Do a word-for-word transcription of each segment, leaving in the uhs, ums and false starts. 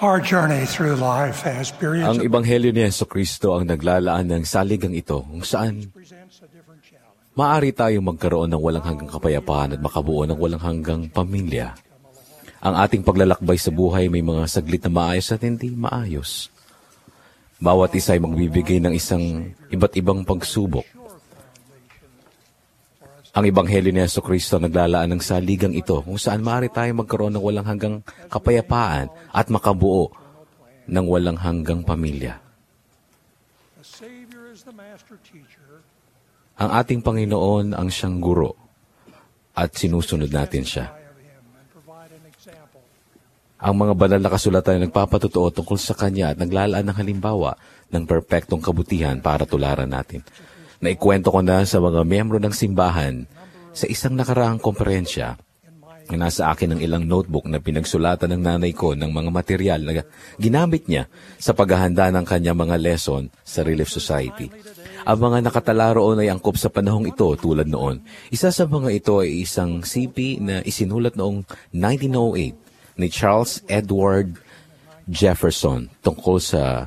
Our journey through life has periods Ang of Ebanghelyo ni Jesucristo ang naglalaan ng saligang ito kung saan presents a different challenge. maaari tayong magkaroon ng walang hanggang kapayapaan at makabuo ng walang hanggang pamilya. Ang ating paglalakbay sa buhay may mga saglit na maayos at hindi maayos. Bawat isa ay magbibigay ng isang iba't ibang pagsubok. Ang Ebanghelyo ni Jesucristo naglalaan ng saligang ito kung saan maaari tayong magkaroon ng walang hanggang kapayapaan at makabuo ng walang hanggang pamilya. The Savior is the master teacher. Ang ating Panginoon ang siyang guro at sinusunod natin siya. Of him and provide an example. Ang mga banal na kasulatan ay nagpapatotoo tungkol sa Kanya at naglalaan ng halimbawa ng perpektong kabutihan para tularan natin. Naikwento ko na sa mga miyembro ng simbahan sa isang nakaraang komperensya na nasa akin ng ilang notebook na pinagsulatan ng nanay ko ng mga material na ginamit niya sa paghahanda ng kanyang mga lesson sa Relief Society. Ang mga nakatala roon ay angkop sa panahong ito tulad noon. Isa sa mga ito ay isang C P na isinulat noong nineteen oh eight ni Charles Edward Jefferson tungkol sa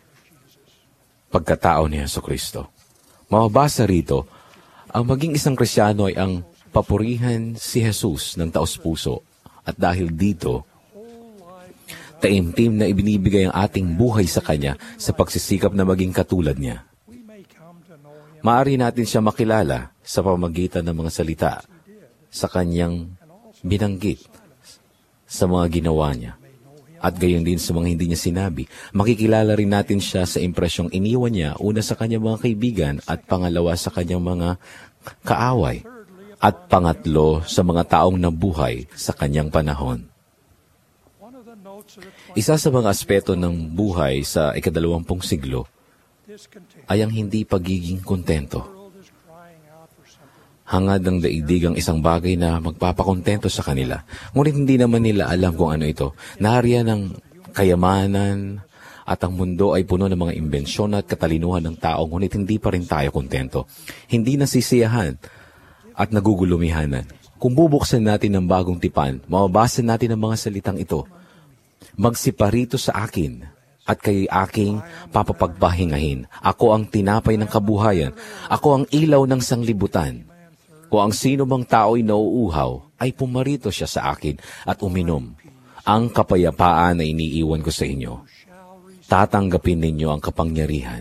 pagkatao ni Jesucristo. Mababasa rito, ang maging isang Kristiyano ay ang papurihan si Jesus ng taos-puso. At dahil dito, taimtim na ibinibigay ang ating buhay sa Kanya sa pagsisikap na maging katulad niya. We may come to know him Maaari natin siya makilala sa pamamagitan ng mga salita sa Kanyang binanggit sa mga ginawa niya. At gayon din sa mga hindi niya sinabi, makikilala rin natin siya sa impresyong iniwan niya una sa kanyang mga kaibigan at pangalawa sa kanyang mga kaaway at pangatlo sa mga taong nabuhay sa kanyang panahon. one of the notes of the Isa sa mga aspeto ng buhay sa ikadalawampung siglo discontent. ay ang hindi pagiging kontento. The world is crying out for something. Hangad ng daigdig ang isang bagay na magpapakontento sa kanila. Ngunit hindi naman nila alam kung ano ito. Nahariyan ng kayamanan at ang mundo ay puno ng mga imbensyon at katalinuhan ng tao, ngunit hindi pa rin tayo kontento. Hindi nasisiyahan at nagugulumihanan. Kung bubuksan natin ng bagong tipan, mababasa natin ang mga salitang ito. Magsiparito sa akin at kay aking papapagpahingahin. Ako ang tinapay ng kabuhayan. Ako ang ilaw ng sanglibutan. Kung ang sino mang tao'y nauuhaw, ay pumarito siya sa akin at uminom. Ang kapayapaan na iniiwan ko sa inyo. Tatanggapin ninyo ang kapangyarihan.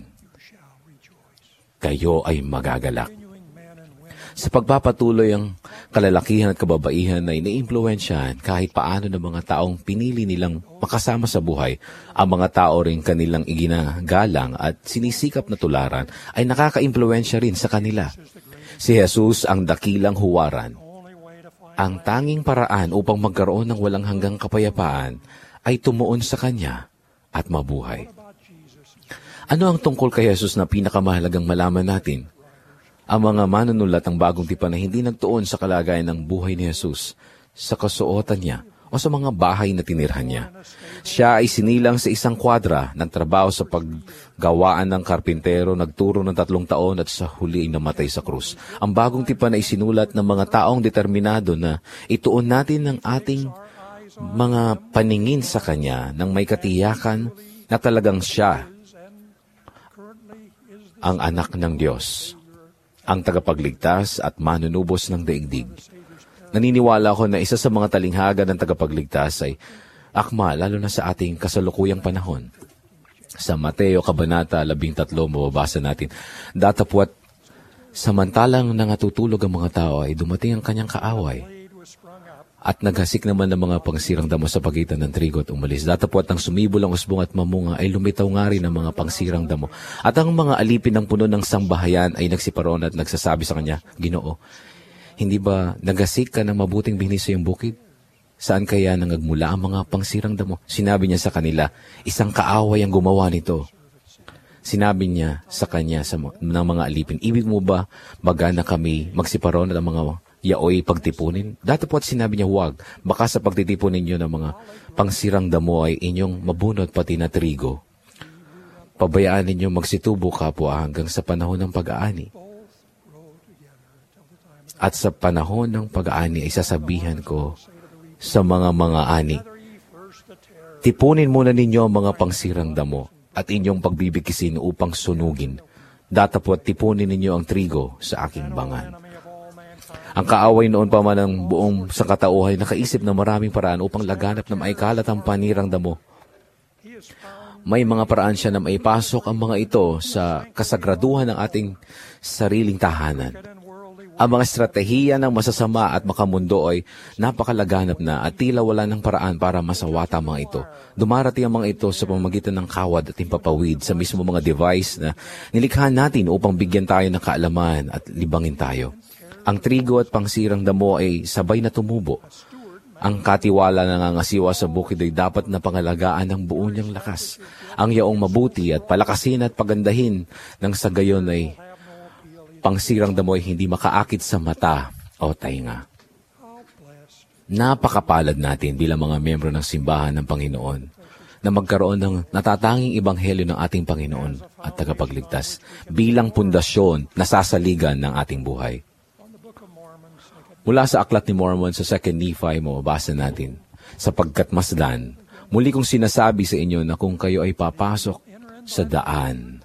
Kayo ay magagalak. Sa pagpapatuloy ang kalalakihan at kababaihan ay naiimpluwensyahan kahit paano ng mga taong pinili nilang makasama sa buhay. Ang mga tao rin kanilang iginagalang at sinisikap na tularan ay nakaka-impluwensya rin sa kanila. Si Jesus ang dakilang huwaran. Ang tanging paraan upang magkaroon ng walang hanggang kapayapaan ay tumuon sa Kanya at mabuhay. Ano ang tungkol kay Jesus na pinakamahalagang malaman natin? Ang mga manunulat ng bagong tipan na hindi nagtuon sa kalagayan ng buhay ni Jesus, sa kasuotan niya o sa mga bahay na tinirhan niya. Siya ay sinilang sa isang kwadra, nagtrabaho sa paggawaan ng karpintero, nagturo ng tatlong taon at sa huli ay namatay sa krus. Ang bagong tipan ay sinulat ng mga taong determinado na ituon natin ng ating mga paningin sa Kanya nang may katiyakan na talagang siya ang anak ng Diyos, ang tagapagligtas at manunubos ng daigdig. Naniniwala ako na isa sa mga talinghaga ng tagapagligtas ay akma, lalo na sa ating kasalukuyang panahon. Sa Mateo Kabanata labintatlo, mababasa natin, datapwat samantalang nangatutulog ang mga tao ay dumating ang kanyang kaaway at naghasik naman ng mga pangsirang damo sa pagitan ng trigo at umalis. Datapwat ang sumibol ang usbong at mamunga ay lumitaw nga rin ang mga pangsirang damo. At ang mga alipin ng puno ng sambahayan ay nagsiparon at nagsasabi sa kanya, Ginoo, hindi ba naghasik ka ng mabuting binis sa iyong bukid? Saan kaya nangagmula ang mga pangsirang damo? Sinabi niya sa kanila, isang kaaway ang gumawa nito. Sinabi niya sa kanya sa ng mga alipin, ibig mo ba baga na kami magsiparon at ang mga yaoy pagtipunin? Datapwat sinabi niya, huwag. Baka sa pagtitipon ninyo ng mga pangsirang damo ay inyong mabunot pati na trigo. Pabayaan ninyo magsitubo kapwa hanggang sa panahon ng pag-aani. At sa panahon ng pag-aani ay sasabihan ko sa mga mga ani, Tipunin muna ninyo ang mga pangsirang damo at inyong pagbibikisin upang sunugin. Datapot tipunin ninyo ang trigo sa aking bangan. Ang kaaway noon pa man ng buong sangkatauhay nakaisip na maraming paraan upang laganap na maikalat ang panirang damo. May mga paraan siya na maipasok ang mga ito sa kasagraduhan ng ating sariling tahanan. Ang mga estratehiya ng masasama at makamundo ay napakalaganap na at tila wala ng paraan para masawata ang mga ito. Dumarating ang mga ito sa pamamagitan ng kawad at himpapawid sa mismo mga device na nilikha natin upang bigyan tayo ng kaalaman at libangin tayo. Ang trigo at pangsirang damo ay sabay na tumubo. Ang katiwala na nangangasiwa sa bukid ay dapat na pangalagaan ng buo niyang lakas. Ang yaong mabuti at palakasin at pagandahin ng sa gayon ay pangsirang damo ay hindi makaakit sa mata o tainga. Napakapalad natin bilang mga miyembro ng simbahan ng Panginoon na magkaroon ng natatanging ebanghelyo ng ating Panginoon at tagapagligtas bilang pundasyon na sasaligan ng ating buhay. Mula sa Aklat ni Mormon sa Second Nephi, mababasa natin, sapagkat masdan, muli kong sinasabi sa inyo na kung kayo ay papasok sa daan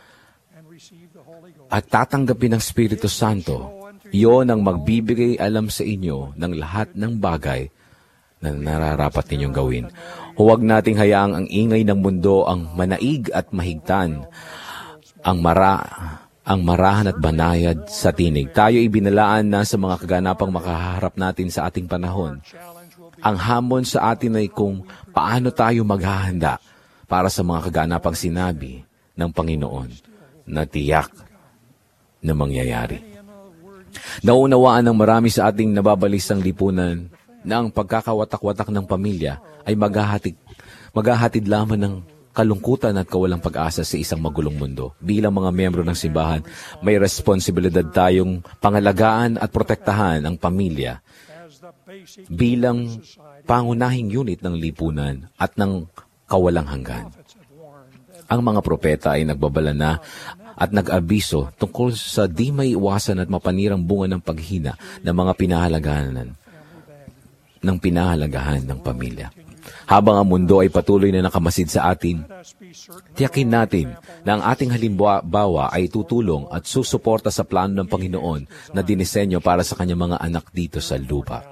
at tatanggapin ng Espiritu Santo, iyon ang magbibigay alam sa inyo ng lahat ng bagay na nararapat ninyong gawin. Huwag nating hayaang ang ingay ng mundo ang manaig at mahigtan, ang mara, ang marahan at banayad sa tinig. Tayo ibinalaan na sa mga kaganapang makaharap natin sa ating panahon. Ang hamon sa atin ay kung paano tayo maghahanda para sa mga kaganapang sinabi ng Panginoon na tiyak na mangyayari. Naunawaan ng marami sa ating nababalisang lipunan na ang pagkakawatak-watak ng pamilya ay maghahatid, maghahatid lamang ng kalungkutan at kawalang pag-asa sa isang magulong mundo. Bilang mga miyembro ng simbahan, may responsibilidad tayong pangalagaan at protektahan ang pamilya bilang pangunahing unit ng lipunan at ng kawalang hanggan. Ang mga propeta ay nagbabala na at nag-abiso tungkol sa di may iwasan at mapanirang bunga ng paghina ng mga pinahalagahan ng pinahalagahan ng pamilya. Habang ang mundo ay patuloy na nakamasid sa atin, tiyakin natin na ang ating halimbawa ay tutulong at susuporta sa plano ng Panginoon na dinisenyo para sa kanyang mga anak dito sa lupa.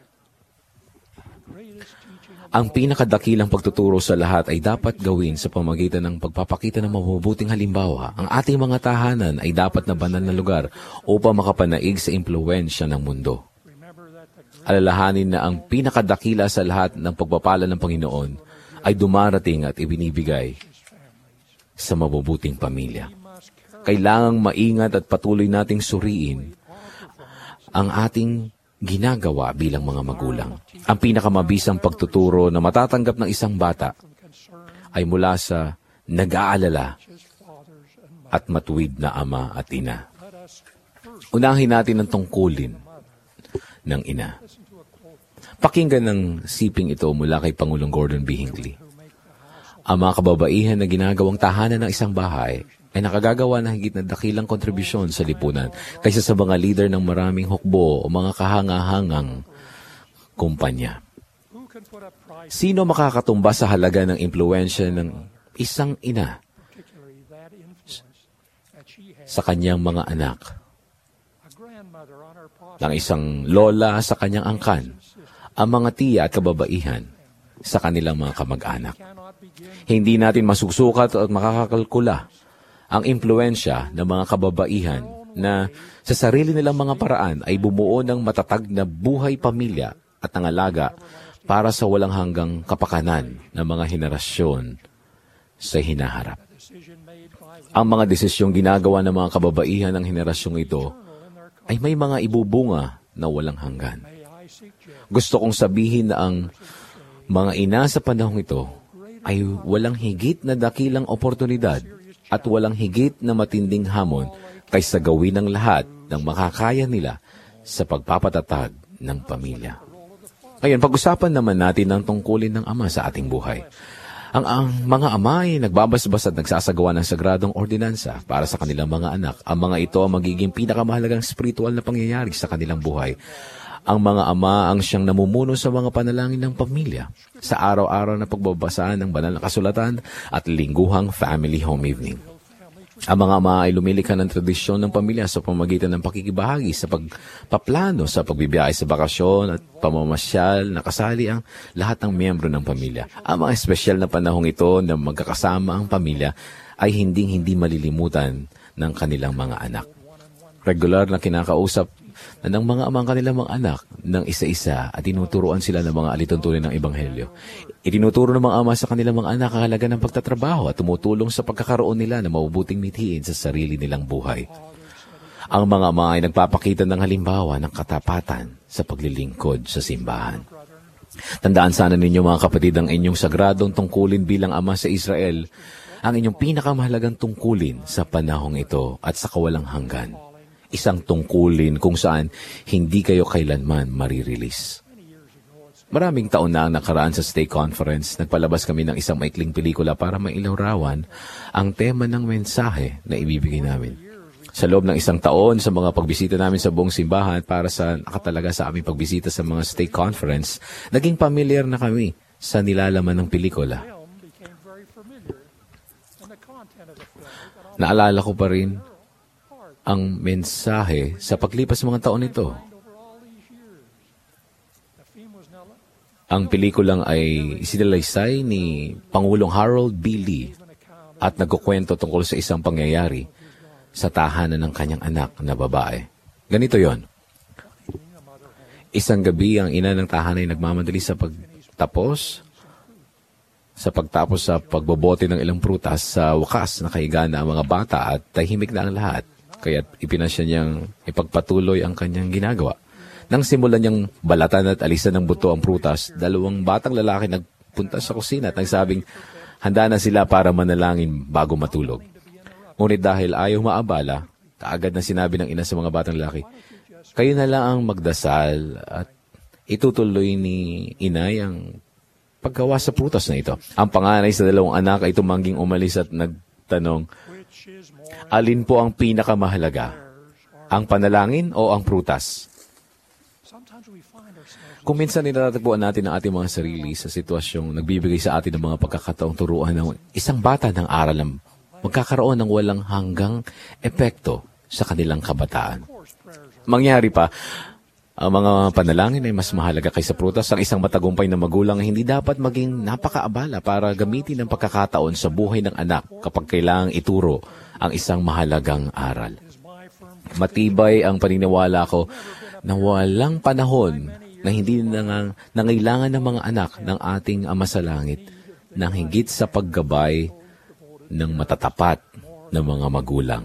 Ang pinakadakilang pagtuturo sa lahat ay dapat gawin sa pamamagitan ng pagpapakita ng mabubuting halimbawa. Ang ating mga tahanan ay dapat na banal na lugar upang makapanaig sa impluwensya ng mundo. Alalahanin na ang pinakadakila sa lahat ng pagpapala ng Panginoon ay dumarating at ibinibigay sa mabubuting pamilya. Kailangang maingat at patuloy nating suriin ang ating ginagawa bilang mga magulang. Ang pinakamabisang pagtuturo na matatanggap ng isang bata ay mula sa nag-aalala at matuwid na ama at ina. Unahin natin ang tungkulin ng ina. Pakinggan ng siping ito mula kay Pangulong Gordon B. Hinckley. Ang mga kababaihan na ginagawang tahanan ng isang bahay ay nakagagawa ng higit na dakilang kontribusyon sa lipunan kaysa sa mga leader ng maraming hukbo o mga kahangahangang kumpanya. Sino makakatumba sa halaga ng impluwensya ng isang ina sa kanyang mga anak, ng isang lola sa kanyang angkan, ang mga tiya at kababaihan sa kanilang mga kamag-anak? Hindi natin masusukat at makakakalkula ang impluwensya ng mga kababaihan na sa sarili nilang mga paraan ay bumuo ng matatag na buhay pamilya at nangalaga para sa walang hanggang kapakanan ng mga henerasyon sa hinaharap. Ang mga desisyong ginagawa ng mga kababaihan ng henerasyong ito ay may mga ibubunga na walang hanggan. Gusto kong sabihin na ang mga ina sa panahong ito ay walang higit na dakilang oportunidad at walang higit na matinding hamon kaysa gawin ng lahat ng makakaya nila sa pagpapatatag ng pamilya. Ngayon, pag-usapan naman natin ang tungkulin ng ama sa ating buhay. Ang, ang mga ama ay nagbabasbas at nagsasagawa ng sagradong ordinansa para sa kanilang mga anak. Ang mga ito ang magiging pinakamahalagang spiritual na pangyayari sa kanilang buhay. Ang mga ama ang siyang namumuno sa mga panalangin ng pamilya, sa araw-araw na pagbabasa ng banal na kasulatan at lingguhang family home evening. Ang mga ama ay lumilikha ng tradisyon ng pamilya sa pamamagitan ng pakikibahagi sa pagpaplano sa pagbibiyahe sa bakasyon at pamamasyal na kasali ang lahat ng miyembro ng pamilya. Ang mga espesyal na panahong ito na magkakasama ang pamilya ay hinding-hindi malilimutan ng kanilang mga anak. Regular na kinakausap na ng mga amang kanilang mga anak ng isa-isa at tinuturuan sila ng mga alituntunin ng Ebanghelyo. Itinuturo ng mga ama sa kanilang mga anak ang halaga ng pagtatrabaho at tumutulong sa pagkakaroon nila ng mabubuting mithiin sa sarili nilang buhay. Ang mga ama ay nagpapakita ng halimbawa ng katapatan sa paglilingkod sa simbahan. Tandaan sana ninyo mga kapatid ang inyong sagradong tungkulin bilang ama sa Israel, ang inyong pinakamahalagang tungkulin sa panahong ito at sa kawalang hanggan. Isang tungkulin kung saan hindi kayo kailanman marirelease. Maraming taon na ang nakaraan sa Stay Conference, nagpalabas kami ng isang maikling pelikula para mailarawan ang tema ng mensahe na ibibigay namin. Sa loob ng isang taon, sa mga pagbisita namin sa buong simbahan para sa nakatalaga sa aming pagbisita sa mga Stay Conference, naging familiar na kami sa nilalaman ng pelikula. Naalala ko pa rin ang mensahe sa paglipas mga taon nito. Ang pelikulang ay isinalaysay ni Pangulong Harold B. Lee at nagkukwento tungkol sa isang pangyayari sa tahanan ng kanyang anak na babae. Ganito yon. Isang gabi, ang ina ng tahanan ay nagmamadali sa pagtapos sa pagtapos sa pagbobote ng ilang prutas. Sa wakas, nakahiga na ang mga bata at tahimik na ang lahat. Kaya't ipinasya niyang ipagpatuloy ang kanyang ginagawa. Nang simulan niyang balatan at alisan ng buto ang prutas, dalawang batang lalaki nagpunta sa kusina at nagsabing handa na sila para manalangin bago matulog. Ngunit dahil ayaw maabala, kaagad na sinabi ng ina sa mga batang lalaki, kayo na lang ang magdasal at itutuloy ni inay ang paggawa sa prutas na ito. Ang panganay sa dalawang anak ay tumangging umalis at nagtanong, alin po ang pinakamahalaga? Ang panalangin o ang prutas? Kung minsan nilalagpuan natin ang ating mga sarili sa sitwasyong nagbibigay sa atin ng mga pagkakataong turuan ng isang bata ng aral na magkakaroon ng walang hanggang epekto sa kanilang kabataan. Mangyari pa, ang mga panalangin ay mas mahalaga kaysa prutas. Ang isang matagumpay na magulang ay hindi dapat maging napakaabala para gamitin ang pagkakataon sa buhay ng anak kapag kailangang ituro ang isang mahalagang aral. Matibay ang paniniwala ko na walang panahon na hindi nang, nangailangan ng mga anak ng ating Ama sa Langit ng higit sa paggabay ng matatapat na mga magulang.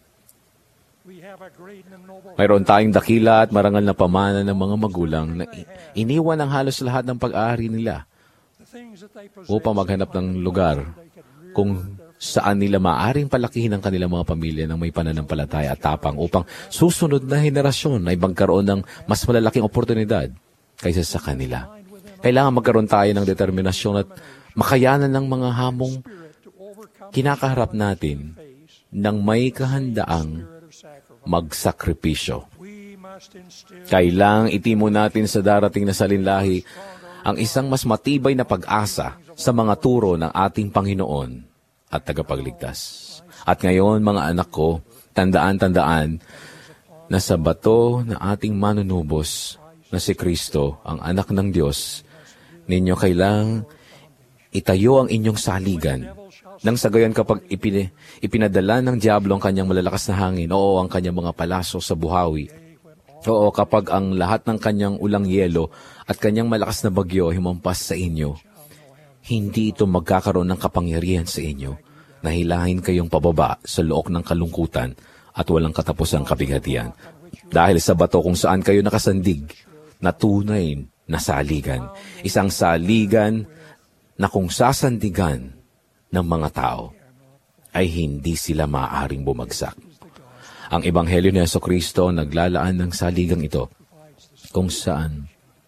Mayroon tayong dakila at marangal na pamana ng mga magulang na iniwan ang halos lahat ng pag-aari nila upang maghanap ng lugar kung saan nila maaring palakihin ang kanilang mga pamilya ng may pananampalataya at tapang upang susunod na henerasyon ay magkaroon ng mas malalaking oportunidad kaysa sa kanila. Kailangan magkaroon tayo ng determinasyon at makayanan ng mga hamong kinakaharap natin ng may kahandaang magsakripisyo. Kailangang itimo natin sa darating na salinlahi ang isang mas matibay na pag-asa sa mga turo ng ating Panginoon at tagapagligtas. At ngayon, mga anak ko, tandaan-tandaan na sa bato na ating manunubos na si Kristo, ang anak ng Diyos, ninyo kailangang itayo ang inyong saligan. Nang sa gayon kapag ipin, ipinadala ng diablo ang kanyang malalakas na hangin, oo, ang kanyang mga palaso sa buhawi, oo, kapag ang lahat ng kanyang ulang yelo at kanyang malakas na bagyo himampas sa inyo, hindi ito magkakaroon ng kapangyarihan sa inyo na hilahin kayong pababa sa look ng kalungkutan at walang katapusang kabighatian. Dahil sa bato kung saan kayo nakasandig, na tunay na saligan. Isang saligan na kung sasandigan ng mga tao, ay hindi sila maaaring bumagsak. Ang Ebanghelyo ni Jesucristo naglalaan ng saligang ito, kung saan,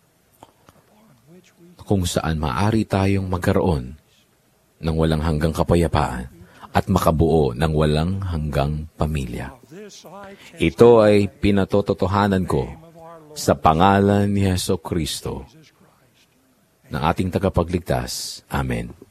kung saan maaari tayong magkaroon ng walang hanggang kapayapaan at makabuo ng walang hanggang pamilya. Ito ay pinatototohanan ko Sa pangalan ni Heso Kristo, ng ating tagapagligtas. Amen.